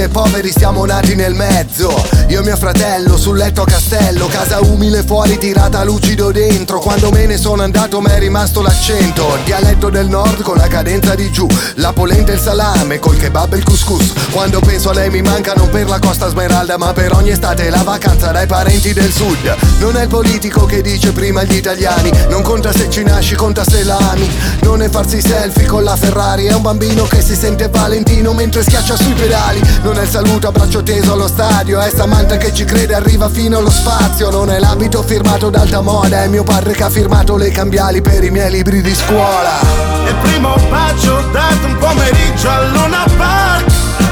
e poveri siamo nati nel mezzo. Io e mio fratello sul letto a castello, casa umile fuori tirata lucido dentro. Quando me ne sono andato m'è rimasto l'accento, il dialetto del nord con la cadenza di giù, la polenta e il salame col kebab e il couscous. Quando penso a lei mi manca non per la Costa Smeralda, ma per ogni estate la vacanza dai parenti del sud. Non è il politico che dice prima gli italiani, non conta se ci nasci, conta se la ami. Non è farsi selfie con la Ferrari, è un bambino che si sente Valentino mentre schiaccia sui pedali. Non è il saluto a braccio teso allo stadio, è Samantha che ci crede arriva fino allo spazio. Non è l'abito firmato d'alta moda, è mio padre che ha firmato le cambiali per i miei libri di scuola. Il primo bacio dato un pomeriggio a Luna Park,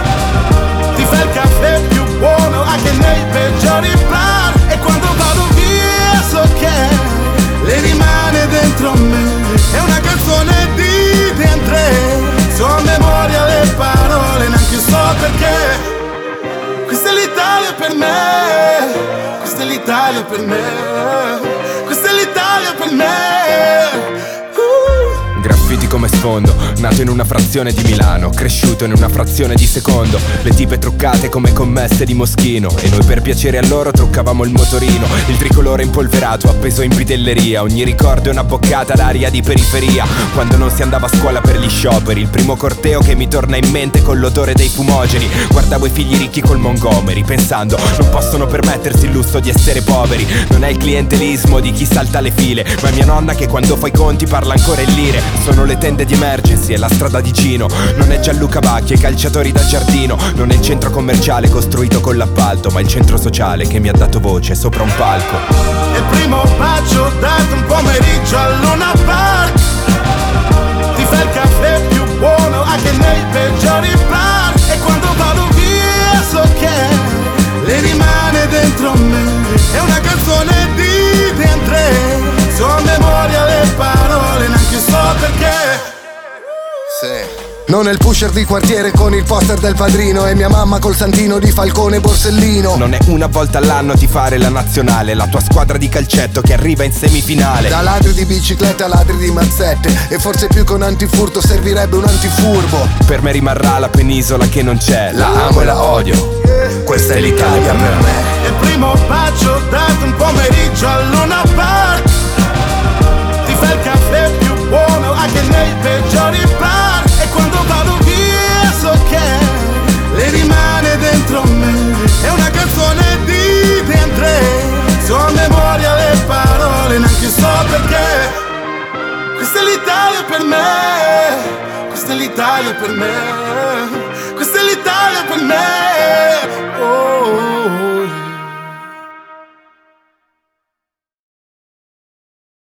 ti fa il caffè più buono anche nei peggiori bar. E quando vado via so che le rimane dentro me, è una canzone di De André, so a memoria le parole, neanche so perché. Questa è l'Italia per me, questa è l'Italia per me, questa è l'Italia per me. Graffiti come sfondo, nato in una frazione di Milano, cresciuto in una frazione di secondo. Le tipe truccate come commesse di Moschino, e noi per piacere a loro truccavamo il motorino. Il tricolore impolverato appeso in bidelleria, ogni ricordo è una boccata d'aria di periferia. Quando non si andava a scuola per gli scioperi, il primo corteo che mi torna in mente con l'odore dei fumogeni. Guardavo i figli ricchi col Montgomery pensando non possono permettersi il lusso di essere poveri. Non è il clientelismo di chi salta le file, ma è mia nonna che quando fa i conti parla ancora in lire. Sono le tende di emergency e la strada di Gino, non è Gianluca Bacchi e i calciatori da giardino. Non è il centro commerciale costruito con l'appalto, ma il centro sociale che mi ha dato voce sopra un palco. Il primo bacio dato un pomeriggio a Luna Park, ti fa il caffè più buono anche nei peggiori bar. E quando vado via so che le rimane dentro me, è una canzone di De André, so a memoria le parole, neanche so perché. Sì. Non è il pusher di quartiere con il poster del padrino, e mia mamma col santino di Falcone e Borsellino. Non è una volta all'anno ti fare la nazionale, la tua squadra di calcetto che arriva in semifinale. Da ladri di bicicletta a ladri di mazzette, e forse più che un antifurto servirebbe un antifurbo. Per me rimarrà la penisola che non c'è, la amo e la odio, questa è l'Italia per me. Il primo bacio dato un pomeriggio a Luna Park, ti fa il caffè più buono anche nei peggiori bar. E quando vado via so che le rimane dentro me, è una canzone di De André, so a memoria le parole, neanche so perché. Questa è l'Italia per me, questa è l'Italia per me, questa è l'Italia per me.